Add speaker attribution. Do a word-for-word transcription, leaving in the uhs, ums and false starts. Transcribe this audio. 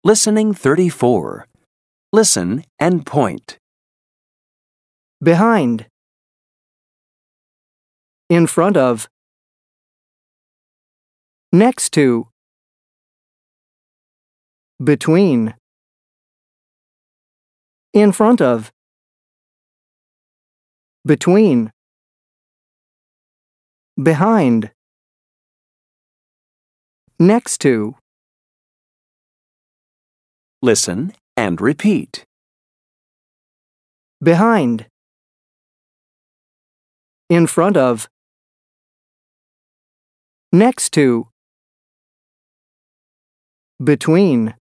Speaker 1: Listening thirty-four. Listen and point.
Speaker 2: Behind. In front of. Next to. Between. In front of. Between. Behind. Next to.
Speaker 1: Listen and repeat.
Speaker 2: Behind. In front of. Next to. Between.